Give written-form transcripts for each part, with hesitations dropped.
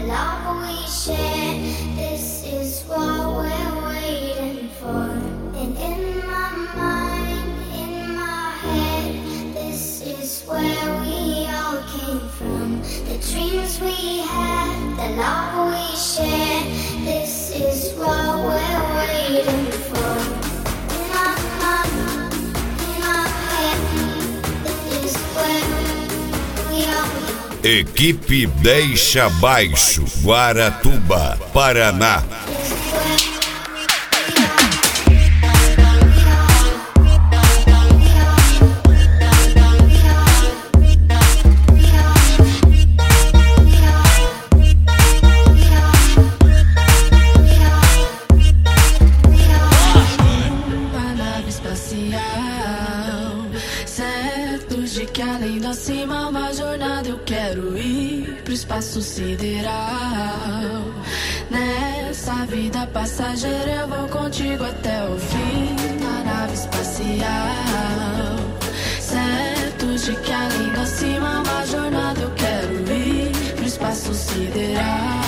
love we share. This is what we're waiting for. And in my mind, in my head, this is where we all came from. The dreams we had, the love we share. This is what we're waiting for. In my mind, in my head, this is where we all came from. Equipe Deixa Baixo, Guaratuba, Paraná. Certos de que além da cima uma jornada eu quero ir pro espaço sideral. Nessa vida passageira eu vou contigo até o fim da nave espacial. Certos de que além da cima uma jornada eu quero ir pro espaço sideral.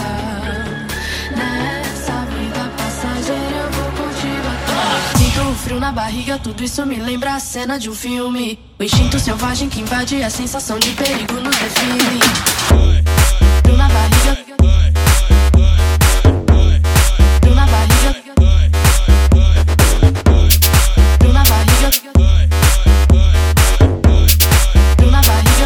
Nessa vida passageira eu vou contigo até o fim. Sinto um frio na barriga, tudo isso me lembra a cena de um filme. O instinto selvagem que invade a sensação de perigo nos define. Frio na barriga, frio na barriga, frio na barriga, frio na barriga.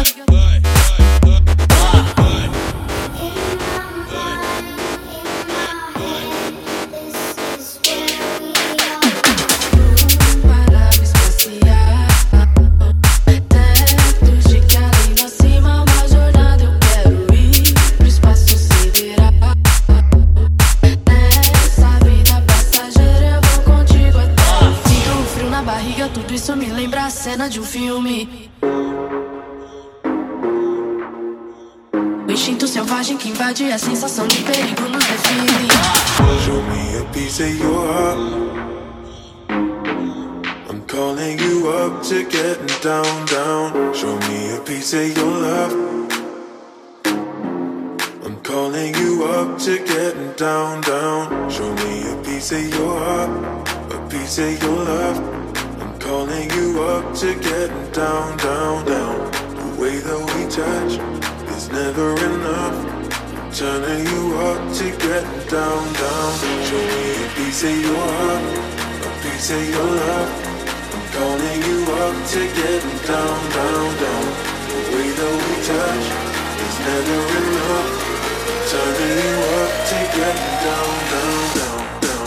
Tudo isso me lembra a cena de um filme. O instinto selvagem que invade a sensação de perigo nos define. Show me a piece of your heart. I'm calling you up to getting down, down. Show me a piece of your love. I'm calling you up to getting down, down. Show me a piece of your heart, a piece of your love. Calling you up to getting down, down, down. The way that we touch is never enough. Turning you up to getting down, down. Show me a piece of your heart, a piece of your love. I'm calling you up to getting down, down, down. The way that we touch is never enough. Turning you up to getting down, down, down.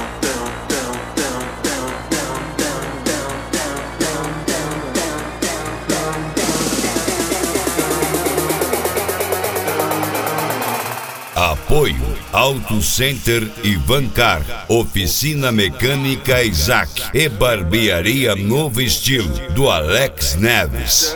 Apoio Auto Center Ivancar, Oficina Mecânica Isaac e Barbearia Novo Estilo do Alex Neves.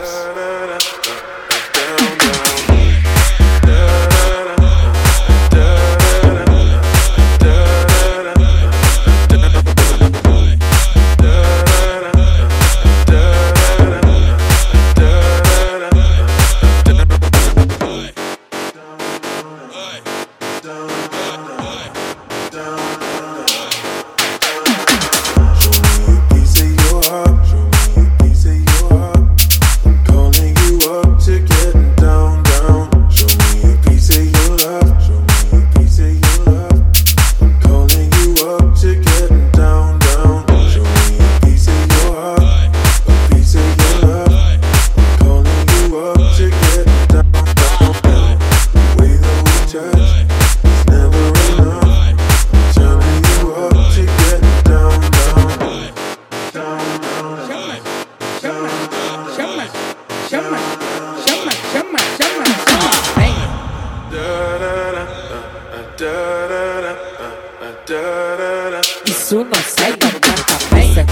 Isso não sai da minha cabeça.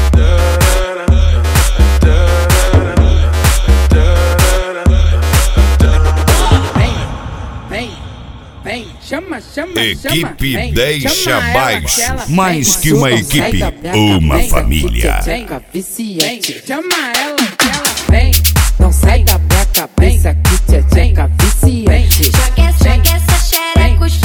Vem, chama, Equipe vem, Deixa chama Baixo, ela, mais que uma equipe, uma família. Chama ela, que ela vem. Não sai da minha cabeça que tcheca viciante. Joga essa xereca, os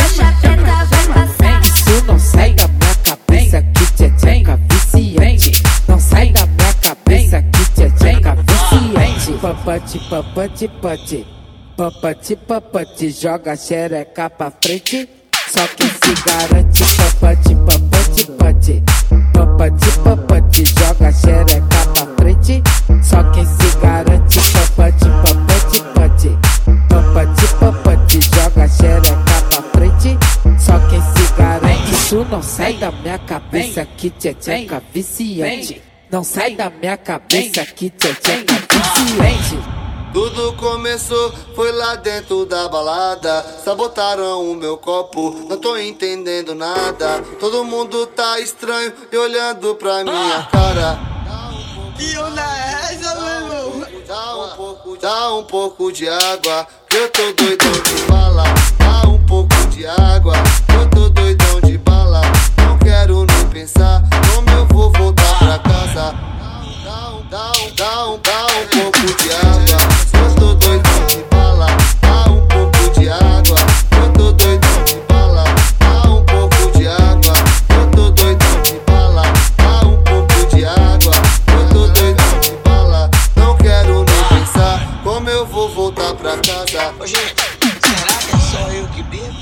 papate, papate, pate. Papate, papate, joga a xereca pra frente. Só quem se garante, papate, papate, pate. Papate, papate, joga a xereca pra frente. Só quem se garante, papate, papate, pate. Papate, papate, joga a xereca pra frente. Só quem se garante. Tu não sai da minha cabeça que tcheca viciante. Não sai da minha cabeça que tcheca viciante. Tudo começou, foi lá dentro da balada. Sabotaram o meu copo, não tô entendendo nada. Todo mundo tá estranho e olhando pra minha cara. Que onda é essa, meu irmão? Dá um pouco de água, que eu tô doidão de bala. Dá um pouco de água, que eu tô doidão de bala. Não quero nem pensar como eu vou voltar pra casa. Dá um pouco de água, eu tô doidão de bala. Dá um pouco de água, eu tô doidão de bala. Dá um pouco de água, eu tô doidão de bala. Dá um pouco de água, eu tô doidão de bala. Não quero nem pensar como eu vou voltar pra casa. Ô, gente, será que é só eu que bebo?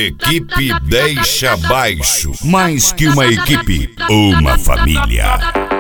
Equipe Deixa Baixo. Mais que uma equipe, uma família.